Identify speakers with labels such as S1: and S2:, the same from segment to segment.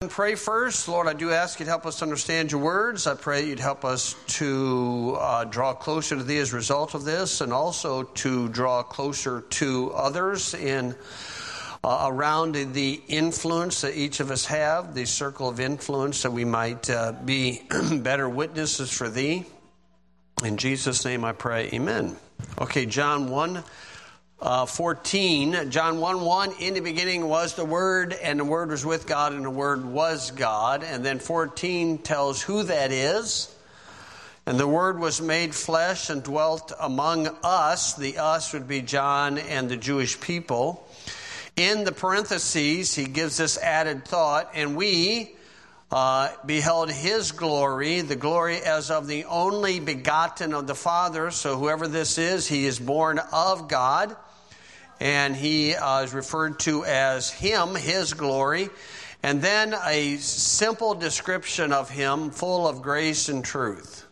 S1: Pray first. Lord, I do ask you to help us understand your words. I pray you'd help us to draw closer to thee as a result of this, and also to draw closer to others in around the influence that each of us have, the circle of influence, that we might be better witnesses for thee. In Jesus' name I pray, amen. Okay, John 1:14, John 1:1, in the beginning was the Word, and the Word was with God, and the Word was God. And then 14 tells who that is. And the Word was made flesh and dwelt among us. The us would be John and the Jewish people. In the parentheses, he gives this added thought, and we beheld his glory, the glory as of the only begotten of the Father. So whoever this is, he is born of God. And he is referred to as him, his glory. And then a simple description of him, full of grace and truth.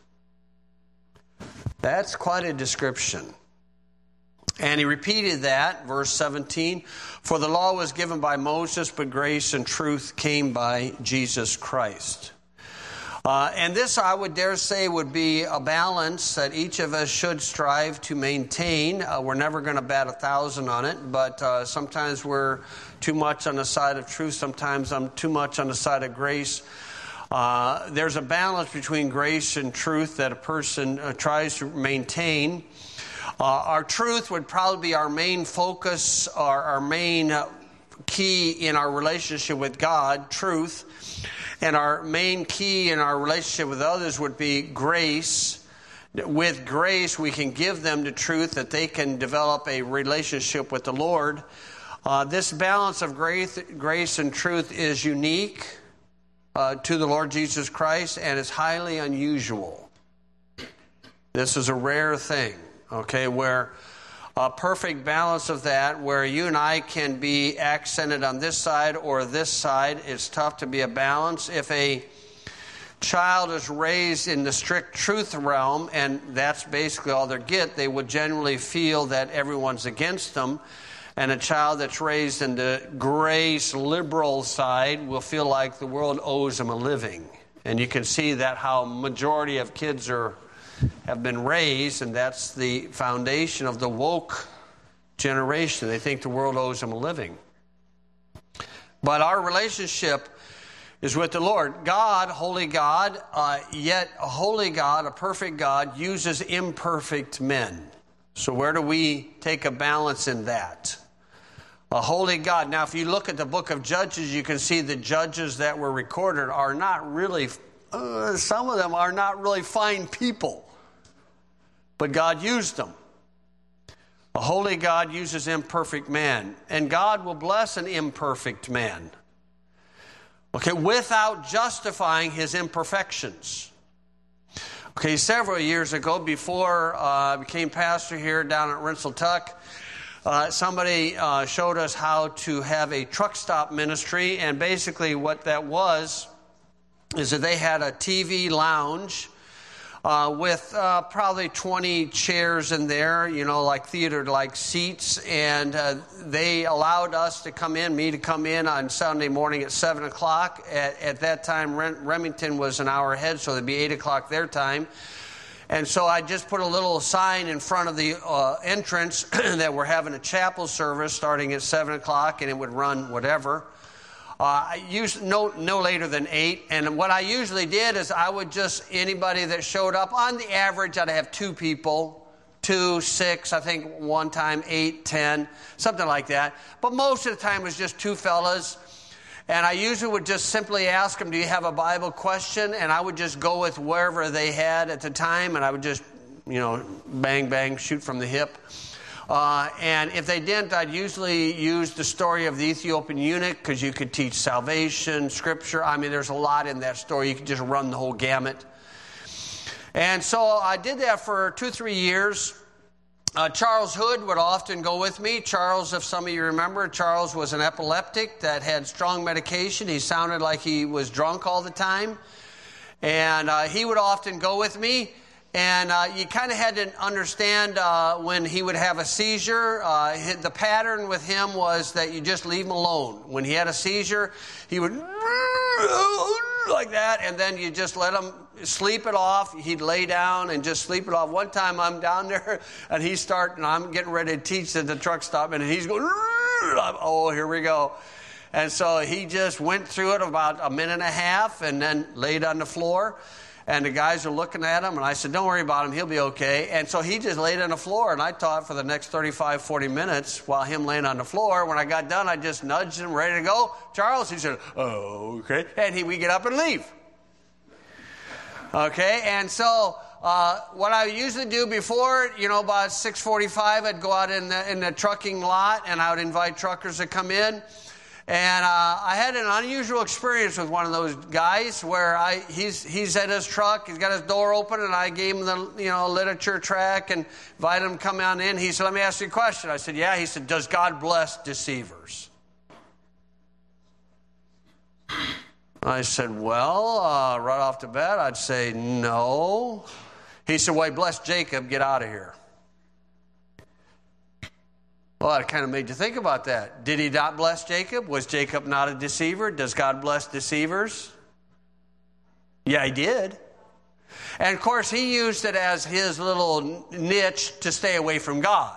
S1: That's quite a description. And he repeated that, verse 17, for the law was given by Moses, but grace and truth came by Jesus Christ. And this, I would dare say, would be a balance that each of us should strive to maintain. We're never going to bat 1,000 on it, but sometimes we're too much on the side of truth. Sometimes I'm too much on the side of grace. There's a balance between grace and truth that a person tries to maintain. Our truth would probably be our main focus, our main key in our relationship with God, truth. And our main key in our relationship with others would be grace. With grace, we can give them the truth that they can develop a relationship with the Lord. This balance of grace and truth is unique to the Lord Jesus Christ, and it's highly unusual. This is a rare thing, okay, where a perfect balance of that, where you and I can be accented on this side or this side. It's tough to be a balance. If a child is raised in the strict truth realm, and that's basically all they get, they would generally feel that everyone's against them. And a child that's raised in the grace liberal side will feel like the world owes them a living. And you can see that how majority of kids have been raised, and that's the foundation of the woke generation. They think the world owes them a living. But our relationship is with the Lord. God, holy God, yet a holy God, a perfect God, uses imperfect men. So where do we take a balance in that? A holy God. Now, if you look at the book of Judges, you can see the judges that were recorded are not really, some of them are not really fine people. But God used them. A holy God uses imperfect man. And God will bless an imperfect man. Okay, without justifying his imperfections. Okay, several years ago, before I became pastor here down at Rensselaer, somebody showed us how to have a truck stop ministry. And basically what that was is that they had a TV lounge with probably 20 chairs in there, like theater-like seats. And they allowed us to come in, me to come in on Sunday morning at 7 o'clock. At that time, Remington was an hour ahead, so it'd be 8 o'clock their time. And so I just put a little sign in front of the entrance that we're having a chapel service starting at 7 o'clock, and it would run whatever. I used no later than 8. And what I usually did is I would just, anybody that showed up, on the average, I'd have 2 people, 2, 6, I think one time 8, 10, something like that. But most of the time it was just 2 fellas. And I usually would just simply ask them, do you have a Bible question? And I would just go with wherever they had at the time. And I would just, bang, bang, shoot from the hip. And if they didn't, I'd usually use the story of the Ethiopian eunuch, because you could teach salvation, scripture. I mean, there's a lot in that story. You could just run the whole gamut. And so I did that for 2-3 years. Charles Hood would often go with me. Charles, if some of you remember, Charles was an epileptic that had strong medication. He sounded like he was drunk all the time. And he would often go with me. And you kind of had to understand when he would have a seizure. The pattern with him was that you just leave him alone. When he had a seizure, he would like that, and then you just let him sleep it off. He'd lay down and just sleep it off. One time I'm down there, and I'm getting ready to teach at the truck stop, and he's going, oh, here we go. And so he just went through it about a minute and a half and then laid on the floor. And the guys are looking at him, and I said, don't worry about him, he'll be okay. And so he just laid on the floor, and I taught for the next 35, 40 minutes while him laying on the floor. When I got done, I just nudged him, ready to go. Charles, he said, oh, okay. And we get up and leave. Okay, and so what I usually do before, about 6:45, I'd go out in the trucking lot, and I would invite truckers to come in. And I had an unusual experience with one of those guys where he's at his truck, he's got his door open, and I gave him the literature track and invited him to come on in. He said, let me ask you a question. I said, yeah. He said, does God bless deceivers? I said, well, right off the bat, I'd say no. He said, well, he blessed Jacob, get out of here. Well, it kind of made you think about that. Did he not bless Jacob? Was Jacob not a deceiver? Does God bless deceivers? Yeah, he did. And of course, he used it as his little niche to stay away from God.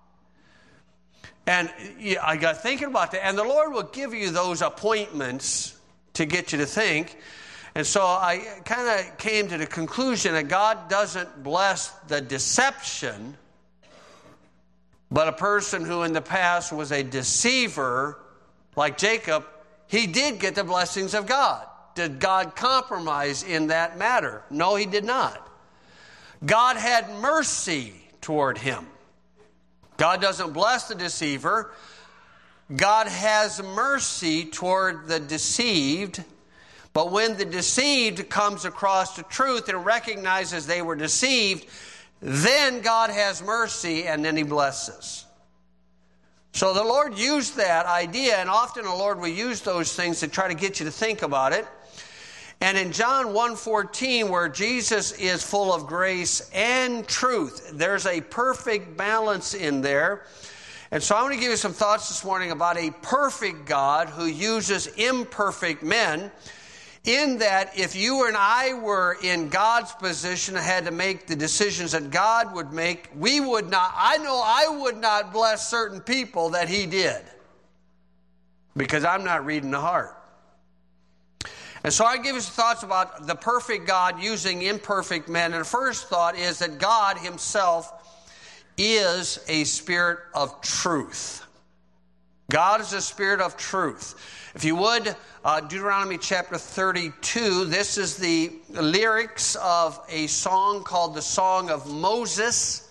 S1: And I got thinking about that. And the Lord will give you those appointments to get you to think. And so I kind of came to the conclusion that God doesn't bless the deception, but a person who in the past was a deceiver, like Jacob, he did get the blessings of God. Did God compromise in that matter? No, he did not. God had mercy toward him. God doesn't bless the deceiver. God has mercy toward the deceived. But when the deceived comes across the truth and recognizes they were deceived, then God has mercy, and then he blesses. So the Lord used that idea, and often the Lord will use those things to try to get you to think about it. And in John 1:14, where Jesus is full of grace and truth, there's a perfect balance in there. And so I want to give you some thoughts this morning about a perfect God who uses imperfect men. In that, if you and I were in God's position and had to make the decisions that God would make, we would not, I would not bless certain people that he did. Because I'm not reading the heart. And so I give you some thoughts about the perfect God using imperfect men. And the first thought is that God himself is a spirit of truth. God is a spirit of truth. If you would, Deuteronomy chapter 32, this is the lyrics of a song called the Song of Moses.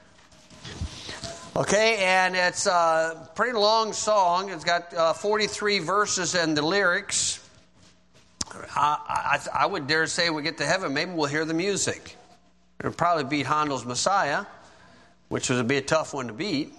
S1: Okay, and it's a pretty long song. It's got 43 verses in the lyrics. I would dare say when we get to heaven, maybe we'll hear the music. It'll probably beat Handel's Messiah, which would be a tough one to beat.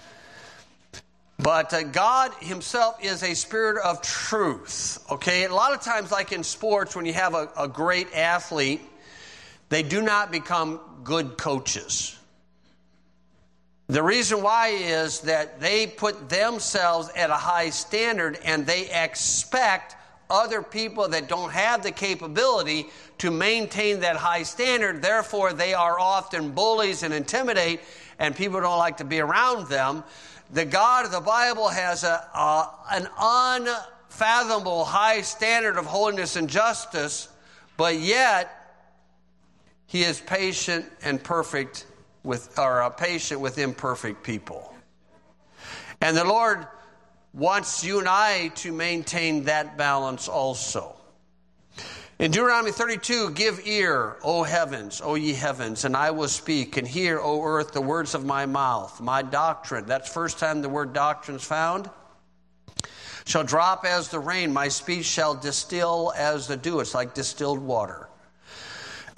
S1: But God himself is a spirit of truth. Okay, a lot of times, like in sports, when you have a great athlete, they do not become good coaches. The reason why is that they put themselves at a high standard and they expect other people that don't have the capability to maintain that high standard. Therefore, they are often bullies and intimidate, and people don't like to be around them. The God of the Bible has an unfathomable high standard of holiness and justice, but yet he is patient and perfect patient with imperfect people. And the Lord wants you and I to maintain that balance also. In Deuteronomy 32, give ear, O heavens, O ye heavens, and I will speak, and hear, O earth, the words of my mouth, my doctrine. That's the first time the word doctrine is found. Shall drop as the rain, my speech shall distill as the dew. It's like distilled water.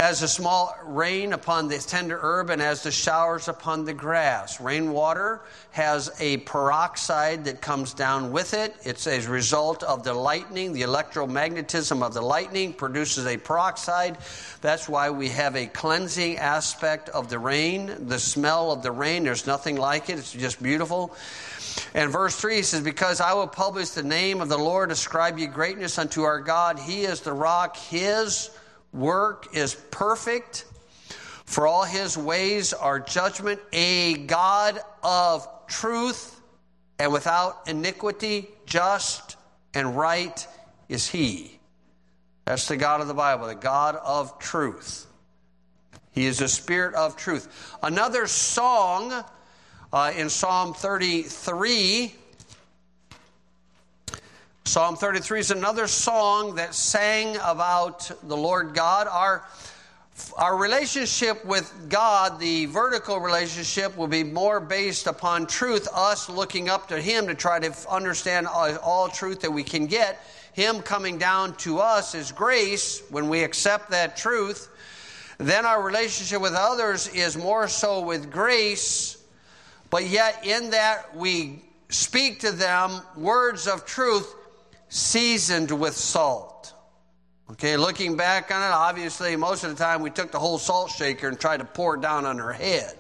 S1: as the small rain upon the tender herb and as the showers upon the grass. Rainwater has a peroxide that comes down with it. It's a result of the lightning. The electromagnetism of the lightning produces a peroxide. That's why we have a cleansing aspect of the rain. The smell of the rain, there's nothing like it. It's just beautiful. And verse 3 says, because I will publish the name of the Lord, ascribe ye greatness unto our God. He is the rock. His work is perfect, for all his ways are judgment. A God of truth and without iniquity, just and right is he. That's the God of the Bible, the God of truth. He is the Spirit of truth. Another song in Psalm 33. Psalm 33 is another song that sang about the Lord God. Our relationship with God, the vertical relationship, will be more based upon truth, us looking up to him to try to understand all truth that we can get. Him coming down to us is grace when we accept that truth. Then our relationship with others is more so with grace, but yet in that we speak to them words of truth seasoned with salt. Okay, looking back on it, obviously most of the time we took the whole salt shaker and tried to pour it down on her head.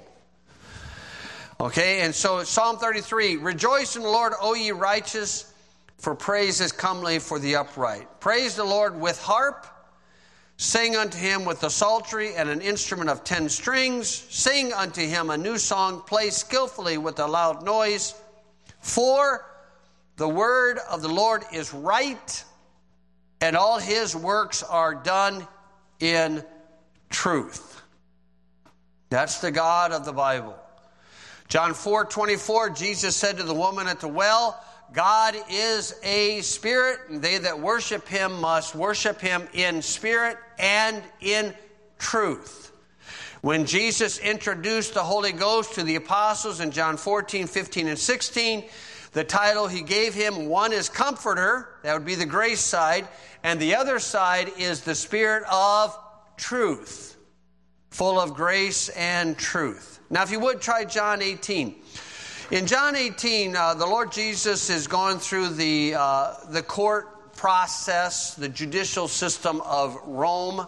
S1: Okay, and so Psalm 33, rejoice in the Lord, O ye righteous, for praise is comely for the upright. Praise the Lord with harp, sing unto him with the psaltery and an instrument of 10 strings. Sing unto him a new song, play skillfully with a loud noise. For the word of the Lord is right, and all his works are done in truth. That's the God of the Bible. John 4:24, Jesus said to the woman at the well, God is a spirit, and they that worship him must worship him in spirit and in truth. When Jesus introduced the Holy Ghost to the apostles in John 14, 15, and 16, the title he gave him, one is Comforter, that would be the grace side, and the other side is the Spirit of truth, full of grace and truth. Now, if you would, try John 18. In John 18, the Lord Jesus is going through the court process, the judicial system of Rome.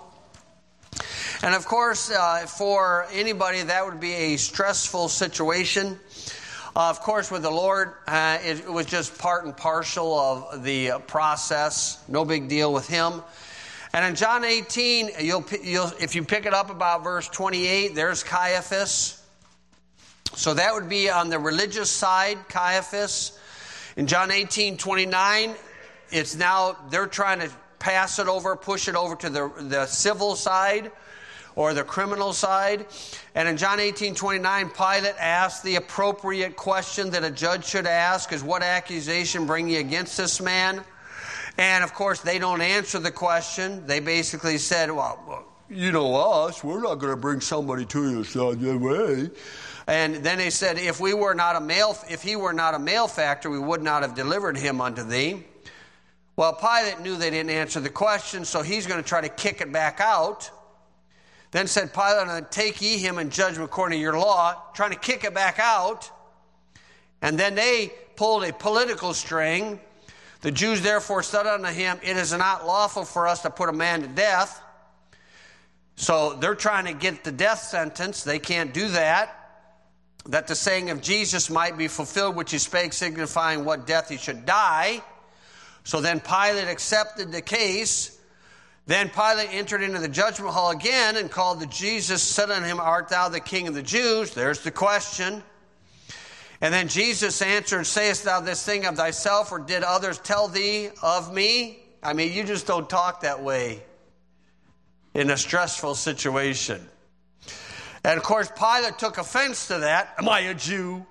S1: And of course, for anybody, that would be a stressful situation. Of course, with the Lord, it was just part and parcel of the process. No big deal with him. And in John 18, if you pick it up about verse 28, there's Caiaphas. So that would be on the religious side, Caiaphas. In John 18:29, it's now they're trying to pass it over, push it over to the civil side or the criminal side. And in John 18:29, Pilate asked the appropriate question that a judge should ask, is what accusation bring ye against this man? And of course, they don't answer the question. They basically said, well, you know us, we're not going to bring somebody to you that way. And then they said, if he were not a malefactor, we would not have delivered him unto thee. Well, Pilate knew they didn't answer the question, so he's going to try to kick it back out. Then said Pilate, take ye him in judgment according to your law, trying to kick it back out. And then they pulled a political string. The Jews therefore said unto him, it is not lawful for us to put a man to death. So they're trying to get the death sentence. They can't do that. That the saying of Jesus might be fulfilled, which he spake, signifying what death he should die. So then Pilate accepted the case. Then Pilate entered into the judgment hall again and called to Jesus, said unto him, art thou the king of the Jews? There's the question. And then Jesus answered, sayest thou this thing of thyself, or did others tell thee of me? I mean, you just don't talk that way in a stressful situation. And of course, Pilate took offense to that. Am I a Jew?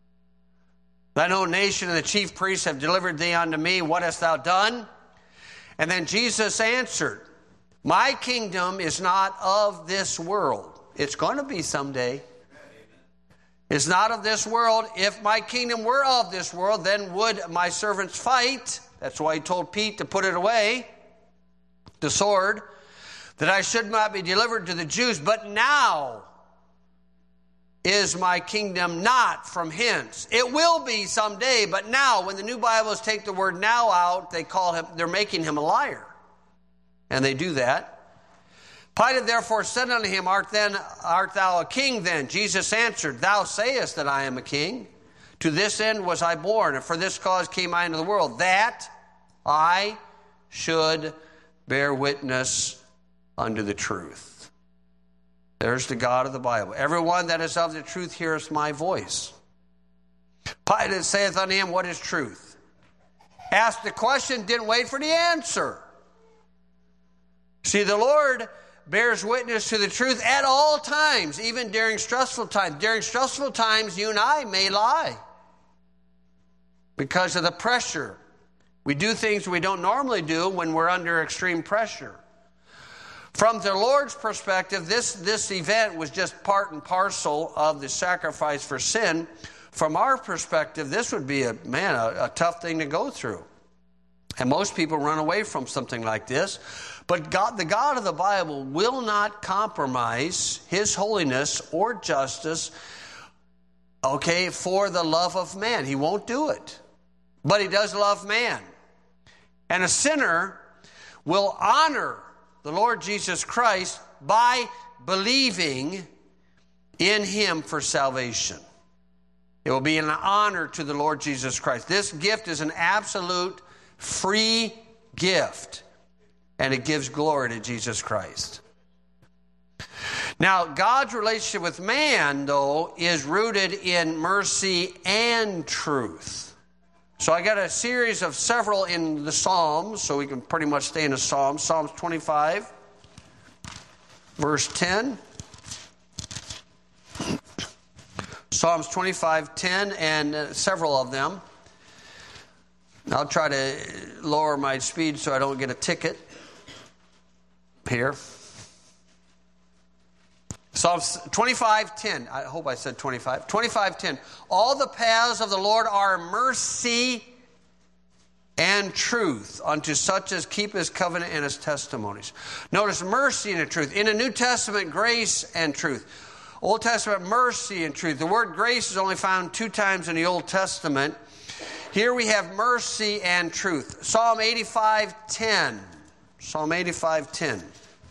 S1: Thine own nation and the chief priests have delivered thee unto me. What hast thou done? And then Jesus answered, my kingdom is not of this world. It's going to be someday. It's not of this world. If my kingdom were of this world, then would my servants fight. That's why he told Pete to put it away, the sword. that I should not be delivered to the Jews, but now is my kingdom not from hence. It will be someday, but now, when the New Bibles take the word now out, they're making him a liar. And they do that. Pilate therefore said unto him, Art thou a king then? Jesus answered, Thou sayest that I am a king. To this end was I born, and for this cause came I into the world, that I should bear witness unto the truth. There's the God of the Bible. Everyone that is of the truth heareth my voice. Pilate saith unto him, What is truth? Asked the question, didn't wait for the answer. See, the Lord bears witness to the truth at all times, even during stressful times. During stressful times, you and I may lie because of the pressure. We do things we don't normally do when we're under extreme pressure. From the Lord's perspective, this event was just part and parcel of the sacrifice for sin. From our perspective, this would be a tough thing to go through. And most people run away from something like this. But God, the God of the Bible, will not compromise his holiness or justice, for the love of man. He won't do it. But he does love man. And a sinner will honor the Lord Jesus Christ by believing in him for salvation. It will be an honor to the Lord Jesus Christ. This gift is an absolute free gift. And it gives glory to Jesus Christ. Now, God's relationship with man, though, is rooted in mercy and truth. So I got a series of several in the Psalms, so we can pretty much stay in the Psalms. Psalms 25, verse 10. Psalms 25, 10, and several of them. I'll try to lower my speed so I don't get a ticket here. Psalms 25:10. I hope I said 25. 25:10. All the paths of the Lord are mercy and truth unto such as keep his covenant and his testimonies. Notice mercy and truth. In the New Testament, grace and truth. Old Testament, mercy and truth. The word grace is only found 2 times in the Old Testament. Here we have mercy and truth. Psalm 85:10. Psalm 85:10.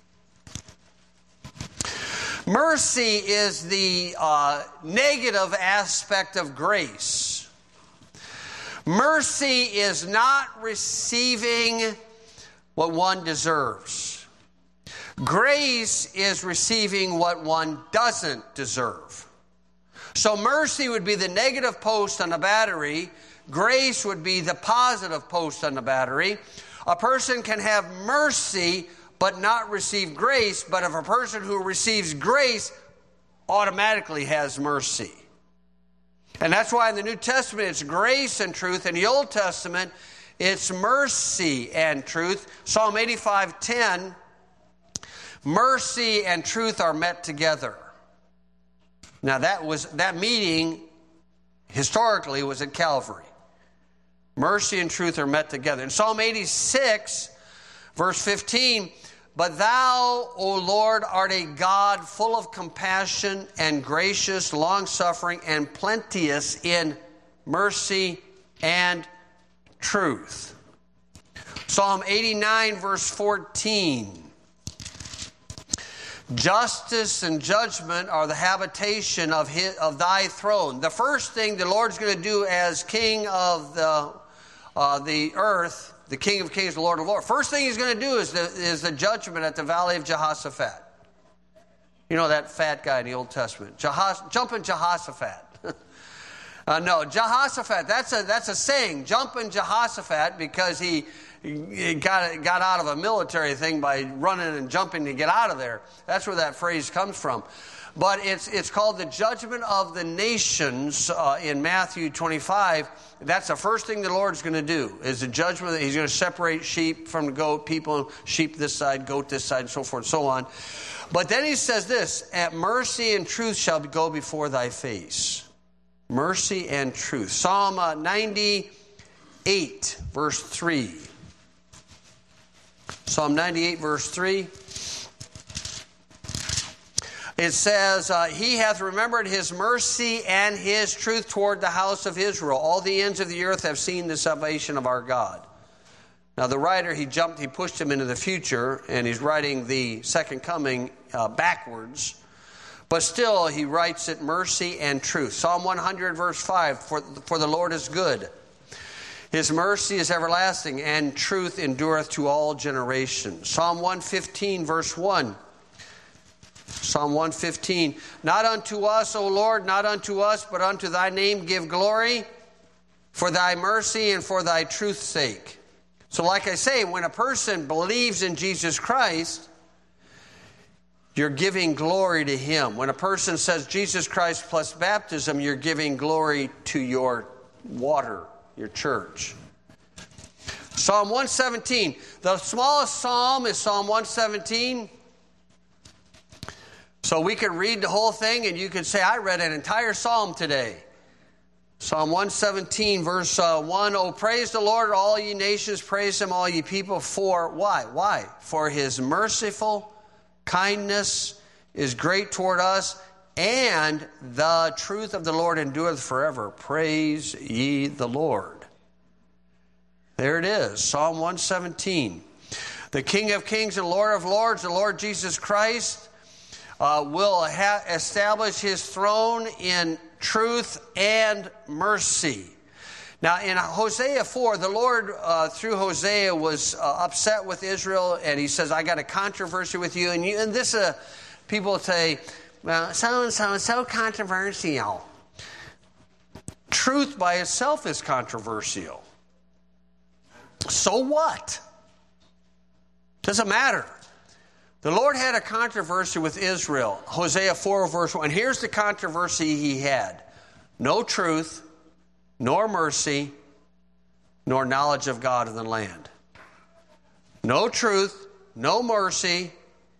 S1: Mercy is the negative aspect of grace. Mercy is not receiving what one deserves. Grace is receiving what one doesn't deserve. So mercy would be the negative post on the battery. Grace would be the positive post on the battery. A person can have mercy but not receive grace, but if a person who receives grace automatically has mercy. And that's why in the New Testament it's grace and truth. In the Old Testament it's mercy and truth. Psalm 85:10, mercy and truth are met together. Now that meeting historically was at Calvary. Mercy and truth are met together. In Psalm 86, verse 15, But thou, O Lord, art a God full of compassion and gracious, long-suffering, and plenteous in mercy and truth. Psalm 89, verse 14. Justice and judgment are the habitation of thy throne. The first thing the Lord's going to do as king of the earth, the King of Kings, the Lord of Lords. First thing he's going to do is the judgment at the Valley of Jehoshaphat. You know that fat guy in the Old Testament. Jumping Jehoshaphat. No, Jehoshaphat, that's a saying. Jumping Jehoshaphat, because he got out of a military thing by running and jumping to get out of there. That's where that phrase comes from. But it's called the judgment of the nations in Matthew 25. That's the first thing the Lord's going to do, is the judgment. He's going to separate sheep from the goat, people, sheep this side, goat this side, and so forth and so on. But then he says this, at mercy and truth shall go before thy face. Mercy and truth. Psalm 98, verse 3. Psalm 98, verse 3. It says, he hath remembered his mercy and his truth toward the house of Israel. All the ends of the earth have seen the salvation of our God. Now the writer, he pushed him into the future, and he's writing the second coming backwards. But still, he writes it mercy and truth. Psalm 100, verse 5, for the Lord is good. His mercy is everlasting, and truth endureth to all generations. Psalm 115, verse 1. Psalm 115, not unto us, O Lord, not unto us, but unto thy name give glory, for thy mercy and for thy truth's sake. So like I say, when a person believes in Jesus Christ, you're giving glory to him. When a person says Jesus Christ plus baptism, you're giving glory to your water, your church. Psalm 117, the smallest psalm is Psalm 117. So we could read the whole thing and you could say, I read an entire psalm today. Psalm 117, verse 1, O praise the Lord, all ye nations, praise him, all ye people, for, why? Why? For his merciful kindness is great toward us, and the truth of the Lord endureth forever. Praise ye the Lord. There it is, Psalm 117. The King of kings and Lord of lords, the Lord Jesus Christ, will establish his throne in truth and mercy. Now in Hosea 4, the Lord through Hosea was upset with Israel, and he says, I got a controversy with you. And this people say, well, so-and-so is so controversial. Truth by itself is controversial. So what? Doesn't matter. The Lord had a controversy with Israel. Hosea 4, verse 1. Here's the controversy he had. No truth, nor mercy, nor knowledge of God in the land. No truth, no mercy.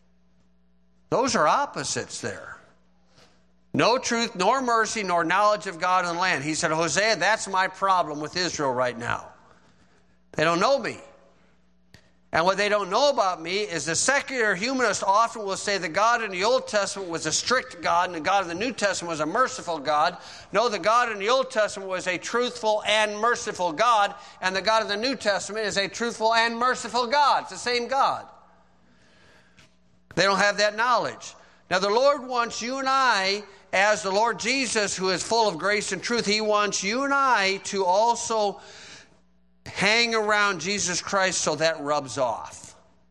S1: Those are opposites there. No truth, nor mercy, nor knowledge of God in the land. He said, Hosea, that's my problem with Israel right now. They don't know me. And what they don't know about me is the secular humanist often will say the God in the Old Testament was a strict God and the God in the New Testament was a merciful God. No, the God in the Old Testament was a truthful and merciful God, and the God in the New Testament is a truthful and merciful God. It's the same God. They don't have that knowledge. Now the Lord wants you and I, as the Lord Jesus, who is full of grace and truth, he wants you and I to also hang around Jesus Christ so that rubs off.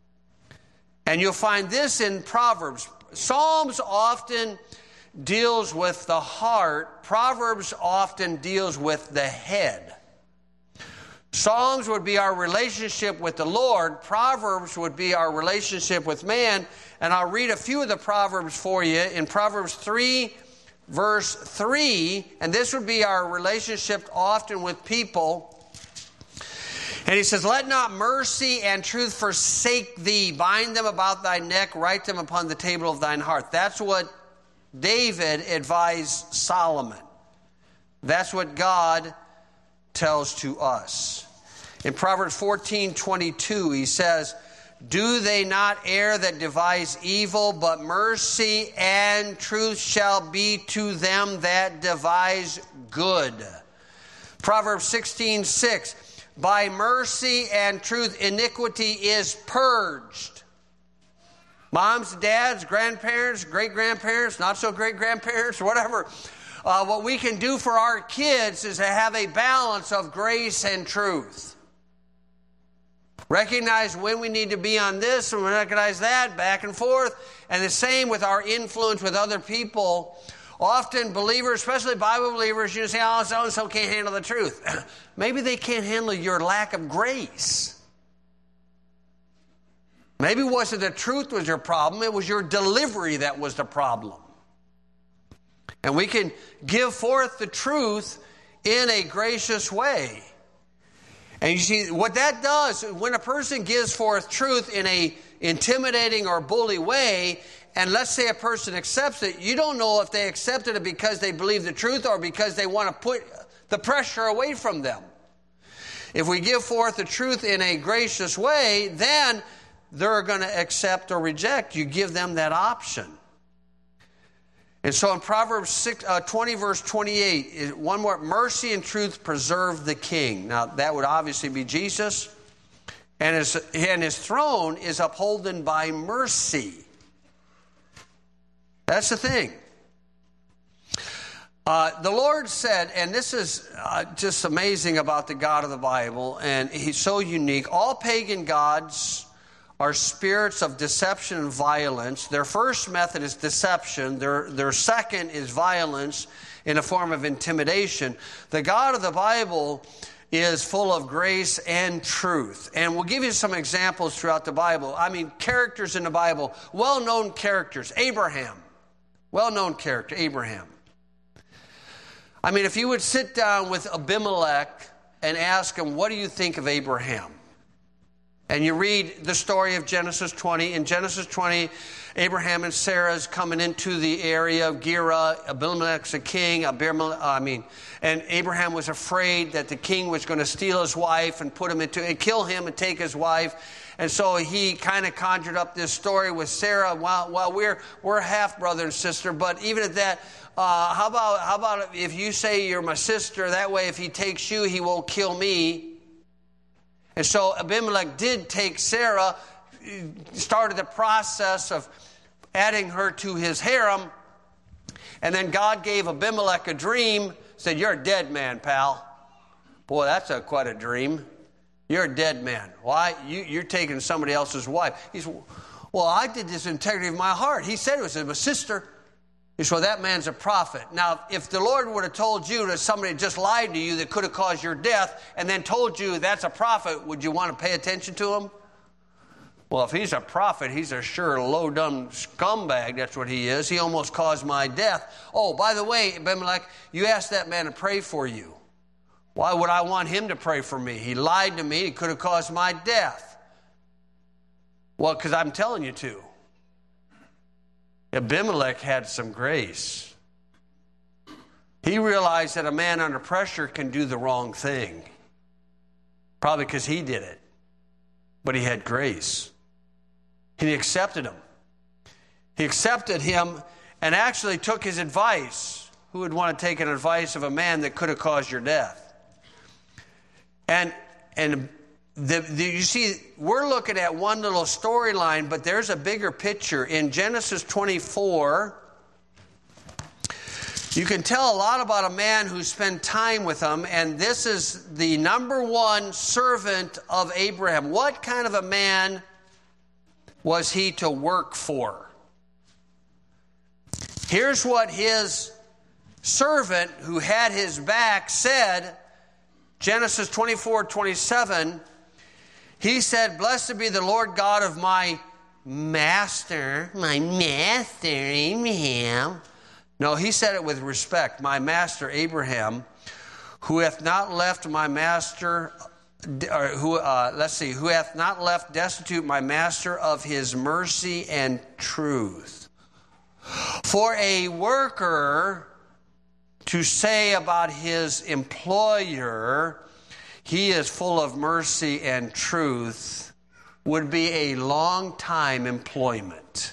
S1: And you'll find this in Proverbs. Psalms often deals with the heart. Proverbs often deals with the head. Psalms would be our relationship with the Lord. Proverbs would be our relationship with man. And I'll read a few of the Proverbs for you. In Proverbs 3, verse 3, and this would be our relationship often with people. And he says, let not mercy and truth forsake thee. Bind them about thy neck. Write them upon the table of thine heart. That's what David advised Solomon. That's what God tells to us. In Proverbs 14:22, he says, do they not err that devise evil, but mercy and truth shall be to them that devise good. Proverbs 16:6, by mercy and truth iniquity is purged. Moms, dads, grandparents, great-grandparents, not so great-grandparents, whatever. What we can do for our kids is to have a balance of grace and truth. Recognize when we need to be on this and recognize that, back and forth. And the same with our influence with other people. Often believers, especially Bible believers, you say, oh, so-and-so can't handle the truth. Maybe they can't handle your lack of grace. Maybe it wasn't the truth was your problem. It was your delivery that was the problem. And we can give forth the truth in a gracious way. And you see, what that does, when a person gives forth truth in a intimidating or bully way, and let's say a person accepts it, you don't know if they accepted it because they believe the truth or because they want to put the pressure away from them. If we give forth the truth in a gracious way, then they're going to accept or reject. You give them that option. And so in Proverbs 20, verse 28, one more, mercy and truth preserve the king. Now, that would obviously be Jesus. And his throne is upholden by mercy. That's the thing. The Lord said, and this is just amazing about the God of the Bible, and he's so unique. All pagan gods are spirits of deception and violence. Their first method is deception. Their second is violence in a form of intimidation. The God of the Bible is full of grace and truth. And we'll give you some examples throughout the Bible. I mean, characters in the Bible, well-known characters. Abraham, well-known character, Abraham. I mean, if you would sit down with Abimelech and ask him, what do you think of Abraham? And you read the story of Genesis 20. In Genesis 20, Abraham and Sarah's coming into the area of Gerar. Abimelech's a king. And Abraham was afraid that the king was going to steal his wife and kill him and take his wife. And so he kind of conjured up this story with Sarah. Well, we're half brother and sister, but even at that, how about if you say you're my sister? That way, if he takes you, he won't kill me. And so Abimelech did take Sarah, started the process of adding her to his harem. And then God gave Abimelech a dream, said, you're a dead man, pal. Boy, that's quite a dream. You're a dead man. Why? You're taking somebody else's wife. He said, well, I did this in integrity of my heart. He said it was my sister. He said, well, that man's a prophet. Now, if the Lord would have told you that somebody just lied to you that could have caused your death and then told you that's a prophet, would you want to pay attention to him? Well, if he's a prophet, he's a sure low-down scumbag. That's what he is. He almost caused my death. Oh, by the way, Abimelech, you asked that man to pray for you. Why would I want him to pray for me? He lied to me. He could have caused my death. Well, because I'm telling you to. Abimelech had some grace. He realized that a man under pressure can do the wrong thing. Probably because he did it. But he had grace. He accepted him. He accepted him and actually took his advice. Who would want to take an advice of a man that could have caused your death? And you see, we're looking at one little storyline, but there's a bigger picture. In Genesis 24, you can tell a lot about a man who spent time with him, and this is the number one servant of Abraham. What kind of a man was he to work for? Here's what his servant who had his back said, Genesis 24:27. He said, blessed be the Lord God of my master, Abraham. No, he said it with respect. My master, Abraham, who hath not left my master, who hath not left destitute my master of his mercy and truth. For a worker to say about his employer, he is full of mercy and truth, would be a long-time employment.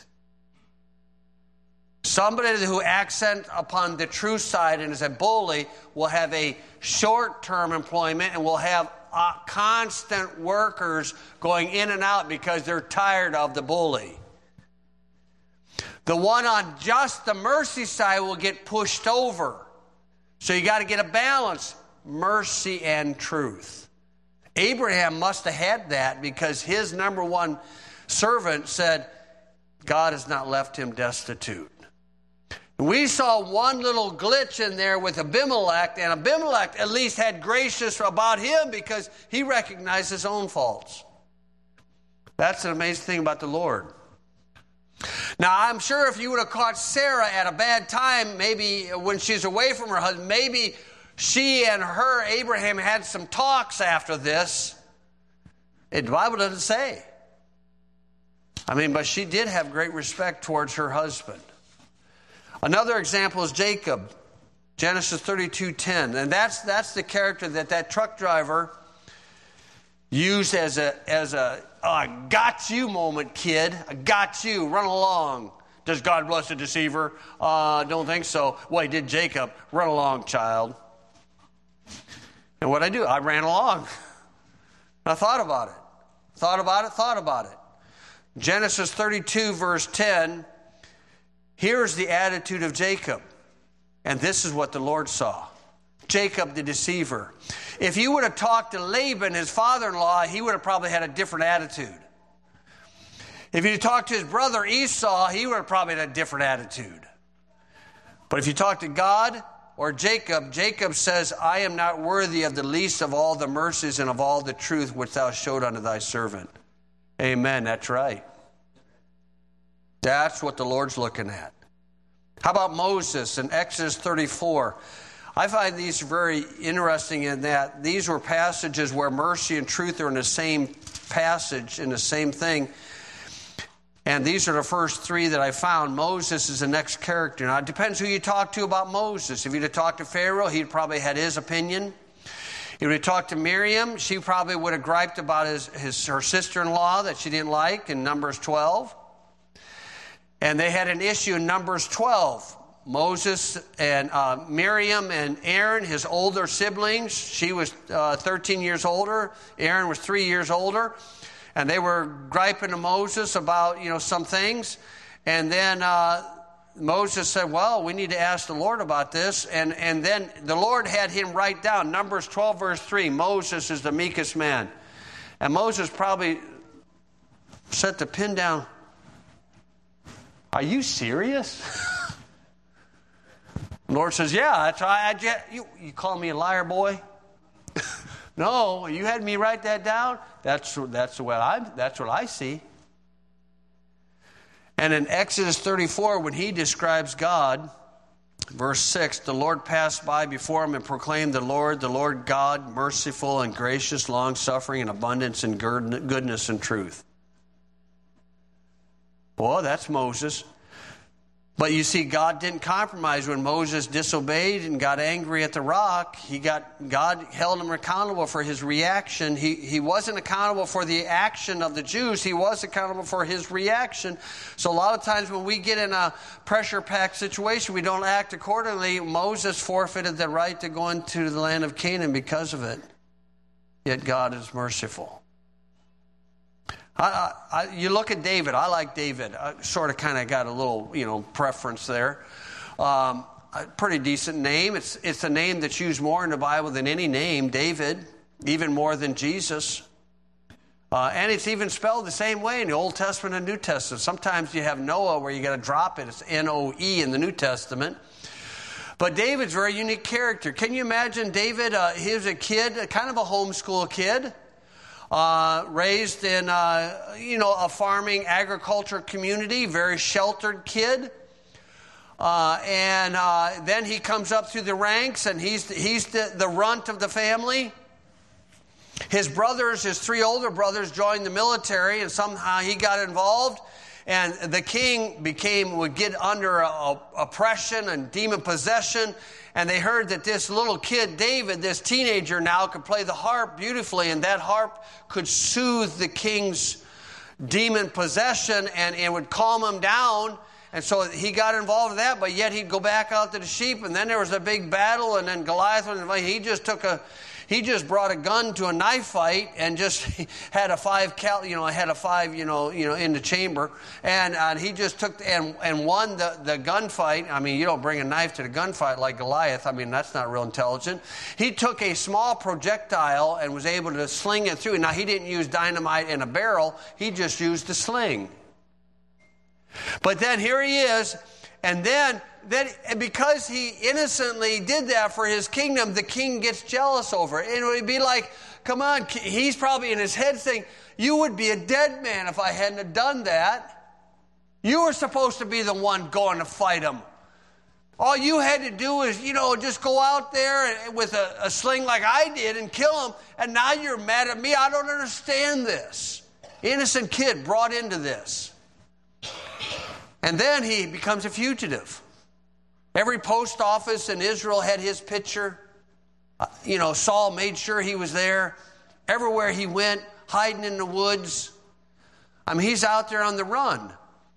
S1: Somebody who accents upon the true side and is a bully will have a short-term employment and will have constant workers going in and out because they're tired of the bully. The one on just the mercy side will get pushed over. So you got to get a balance. Mercy and truth. Abraham must have had that because his number one servant said, God has not left him destitute. We saw one little glitch in there with Abimelech, and Abimelech at least had gracious about him because he recognized his own faults. That's an amazing thing about the Lord. Now, I'm sure if you would have caught Sarah at a bad time, maybe when she's away from her husband, maybe she and Abraham, had some talks after this. The Bible doesn't say. But she did have great respect towards her husband. Another example is Jacob, Genesis 32:10. And that's the character that truck driver used as a I got you moment, kid. I got you. Run along. Does God bless a deceiver? Don't think so. Well, he did Jacob. Run along, child. And what I do, I ran along. I thought about it. Thought about it. Genesis 32, verse 10. Here's the attitude of Jacob. And this is what the Lord saw. Jacob the deceiver. If you would have talked to Laban, his father-in-law, he would have probably had a different attitude. If you talked to his brother Esau, he would have probably had a different attitude. But if you talk to God or Jacob, Jacob says, I am not worthy of the least of all the mercies and of all the truth which thou showed unto thy servant. Amen. That's right. That's what the Lord's looking at. How about Moses in Exodus 34? I find these very interesting in that these were passages where mercy and truth are in the same passage, in the same thing. And these are the first three that I found. Moses is the next character. Now, it depends who you talk to about Moses. If you'd have talked to Pharaoh, he'd probably had his opinion. If you'd have talked to Miriam, she probably would have griped about her sister-in-law that she didn't like in Numbers 12. And they had an issue in Numbers 12. Moses and Miriam and Aaron, his older siblings. She was 13 years older. Aaron was 3 years older. And they were griping to Moses about, some things. And then Moses said, well, we need to ask the Lord about this. And then the Lord had him write down, Numbers 12, verse 3, Moses is the meekest man. And Moses probably set the pin down. Are you serious? The Lord says, yeah, that's right. You call me a liar, boy? No, you had me write that down? That's what I see. And in Exodus 34, when he describes God, verse 6, the Lord passed by before him and proclaimed the Lord God, merciful and gracious, long-suffering and abundance in goodness and truth. Boy, that's Moses. But you see, God didn't compromise when Moses disobeyed and got angry at the rock. God held him accountable for his reaction. He wasn't accountable for the action of the Jews. He was accountable for his reaction. So a lot of times when we get in a pressure-packed situation, we don't act accordingly. Moses forfeited the right to go into the land of Canaan because of it. Yet God is merciful. You look at David. I like David. I sort of kind of got a little, preference there. A pretty decent name. It's a name that's used more in the Bible than any name, David, even more than Jesus. And it's even spelled the same way in the Old Testament and New Testament. Sometimes you have Noah where you got to drop it. It's N-O-E in the New Testament. But David's a very unique character. Can you imagine David? He was a kid, kind of a homeschool kid. Raised in, a farming agriculture community, very sheltered kid. And then he comes up through the ranks and he's the runt of the family. His three older brothers joined the military and somehow he got involved. And the king would get under oppression and demon possession. And they heard that this little kid, David, this teenager now, could play the harp beautifully. And that harp could soothe the king's demon possession and it would calm him down. And so he got involved in that, but yet he'd go back out to the sheep. And then there was a big battle. And then Goliath, he just brought a gun to a knife fight and just had a five in the chamber, and he just took and won the gunfight. I mean, you don't bring a knife to the gunfight like Goliath. I mean, that's not real intelligent. He took a small projectile and was able to sling it through. Now he didn't use dynamite in a barrel. He just used the sling. But then here he is, and then because he innocently did that for his kingdom, the king gets jealous over it. And it would be like, come on, he's probably in his head saying, you would be a dead man if I hadn't have done that. You were supposed to be the one going to fight him. All you had to do is, just go out there with a sling like I did and kill him. And now you're mad at me. I don't understand this. Innocent kid brought into this. And then he becomes a fugitive. Every post office in Israel had his picture. Saul made sure he was there. Everywhere he went, hiding in the woods. I mean, he's out there on the run.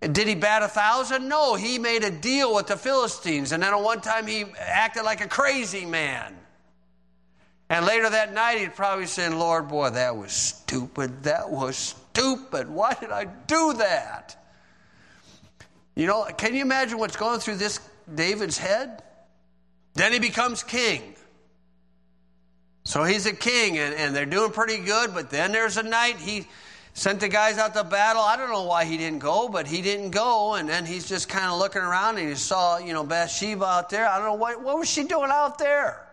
S1: Did he bat 1,000? No, he made a deal with the Philistines. And then at one time he acted like a crazy man. And later that night he'd probably say, Lord, boy, that was stupid. That was stupid. Why did I do that? You know, can you imagine what's going through this David's head? Then he becomes king. So he's a king, and they're doing pretty good. But then there's a night he sent the guys out to battle. I don't know why he didn't go, but he didn't go. And then he's just kind of looking around, and he saw, Bathsheba out there. I don't know, what was she doing out there?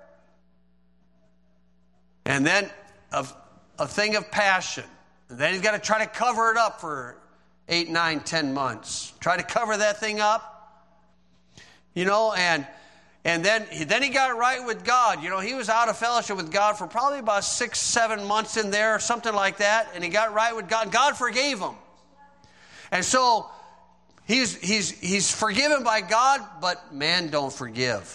S1: And then a thing of passion. And then he's got to try to cover it up for 8, 9, 10 months. Try to cover that thing up. And then he got right with God. He was out of fellowship with God for probably about 6, 7 months in there, something like that. And he got right with God. God forgave him. And so he's forgiven by God, but man don't forgive.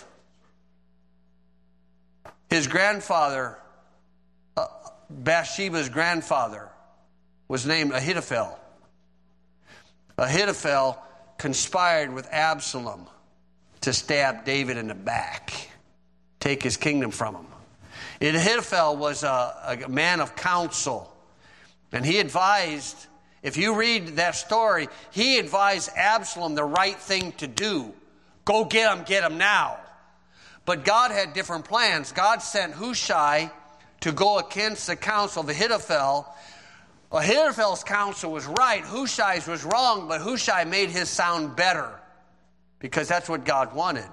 S1: His grandfather, Bathsheba's grandfather, was named Ahithophel. Ahithophel conspired with Absalom to stab David in the back, take his kingdom from him. Ahithophel was a man of counsel, and he advised, if you read that story, he advised Absalom the right thing to do. Go get him now. But God had different plans. God sent Hushai to go against the counsel of Ahithophel. Ahithophel's counsel was right, Hushai's was wrong, but Hushai made his sound better, because that's what God wanted.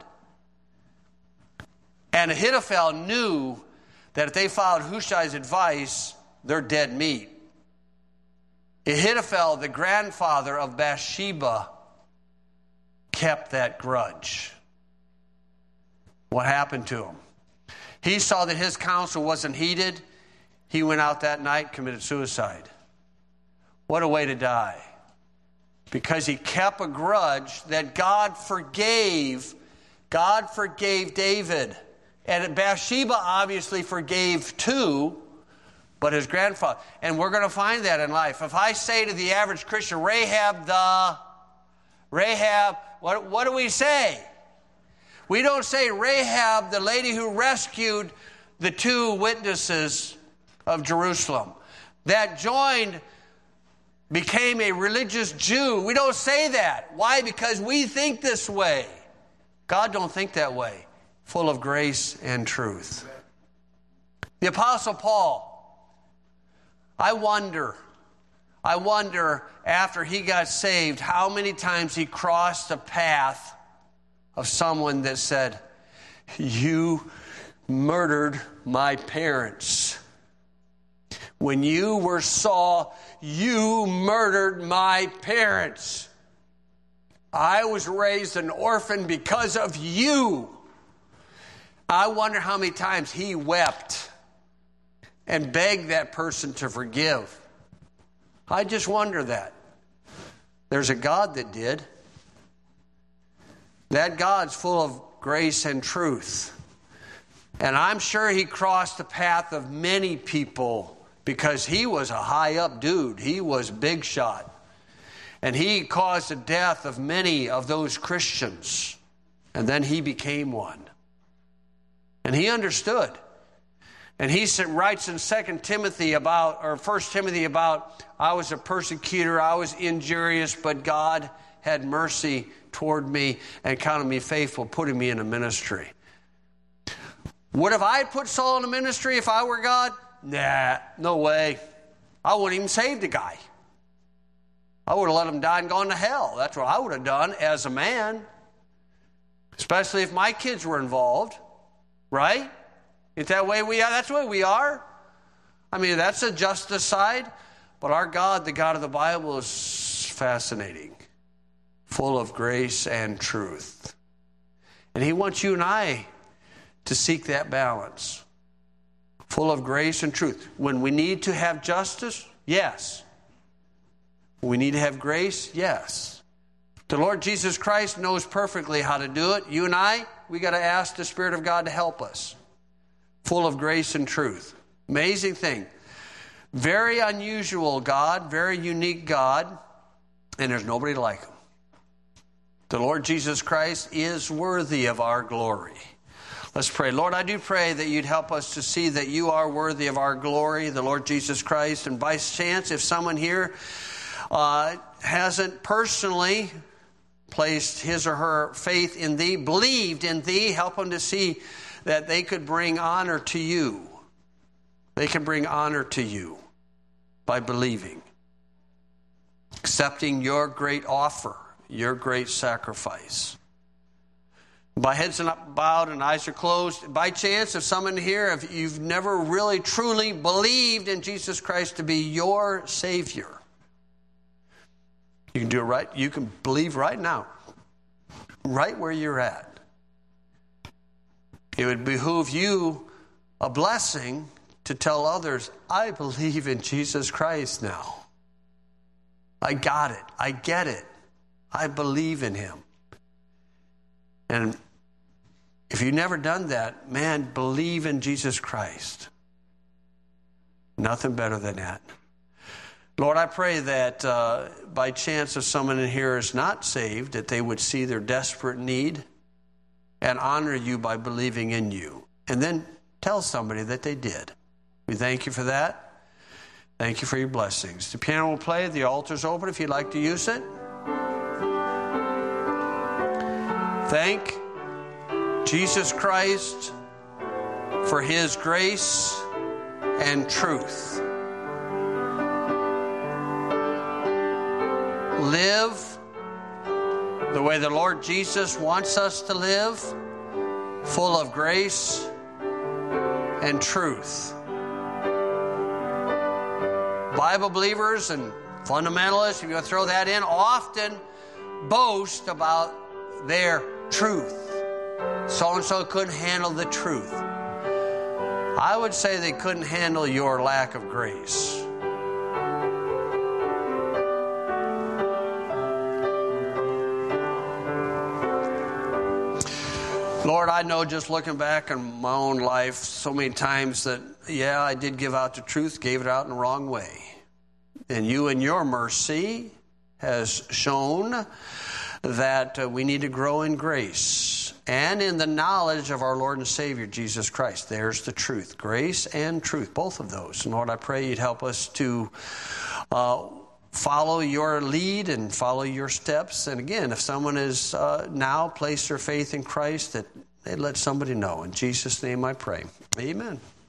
S1: And Ahithophel knew that if they followed Hushai's advice, they're dead meat. Ahithophel, the grandfather of Bathsheba, kept that grudge. What happened to him? He saw that his counsel wasn't heeded. He went out that night, committed suicide. What a way to die. Because he kept a grudge that God forgave. God forgave David. And Bathsheba obviously forgave too, but his grandfather. And we're going to find that in life. If I say to the average Christian, Rahab, what do we say? We don't say Rahab, the lady who rescued the 2 witnesses of Jerusalem, that became a religious Jew. We don't say that. Why? Because we think this way. God don't think that way. Full of grace and truth. The Apostle Paul, I wonder after he got saved, how many times he crossed the path of someone that said, you murdered my parents. When you were Saul, you murdered my parents. I was raised an orphan because of you. I wonder how many times he wept and begged that person to forgive. I just wonder that. There's a God that did. That God's full of grace and truth. And I'm sure he crossed the path of many people, because he was a high up dude. He was big shot. And he caused the death of many of those Christians. And then he became one. And he understood. And he writes in 1 Timothy about, I was a persecutor, I was injurious, but God had mercy toward me and counted me faithful, putting me in a ministry. Would have I put Saul in a ministry if I were God? Nah, no way. I wouldn't even save the guy. I would have let him die and gone to hell. That's what I would have done as a man. Especially if my kids were involved. Right? Isn't that way we are? That's the way we are. I mean, that's the justice side. But our God, the God of the Bible, is fascinating. Full of grace and truth. And he wants you and I to seek that balance. Full of grace and truth. When we need to have justice, yes. When we need to have grace, yes. The Lord Jesus Christ knows perfectly how to do it. You and I, we got to ask the Spirit of God to help us. Full of grace and truth. Amazing thing. Very unusual God, very unique God, and there's nobody like him. The Lord Jesus Christ is worthy of our glory. Let's pray. Lord, I do pray that you'd help us to see that you are worthy of our glory, the Lord Jesus Christ. And by chance, if someone here hasn't personally placed his or her faith in thee, believed in thee, help them to see that they could bring honor to you. They can bring honor to you by believing, accepting your great offer, your great sacrifice. By heads bowed and eyes are closed, by chance, if someone here, if you've never really truly believed in Jesus Christ to be your Savior, you can do it right. You can believe right now, right where you're at. It would behoove you a blessing to tell others, I believe in Jesus Christ now. I got it. I get it. I believe in him. And if you've never done that, man, believe in Jesus Christ. Nothing better than that. Lord, I pray that by chance if someone in here is not saved, that they would see their desperate need and honor you by believing in you. And then tell somebody that they did. We thank you for that. Thank you for your blessings. The piano will play. The altar's open if you'd like to use it. Thank Jesus Christ for his grace and truth. Live the way the Lord Jesus wants us to live, full of grace and truth. Bible believers and fundamentalists, if you want to throw that in, often boast about their truth. So-and-so couldn't handle the truth. I would say they couldn't handle your lack of grace. Lord, I know just looking back on my own life so many times that, yeah, I did give out the truth, gave it out in the wrong way. And you in your mercy has shown that we need to grow in grace and in the knowledge of our Lord and Savior, Jesus Christ. There's the truth, grace and truth, both of those. And Lord, I pray you'd help us to follow your lead and follow your steps. And again, if someone has now placed their faith in Christ, that they'd let somebody know. In Jesus' name I pray. Amen.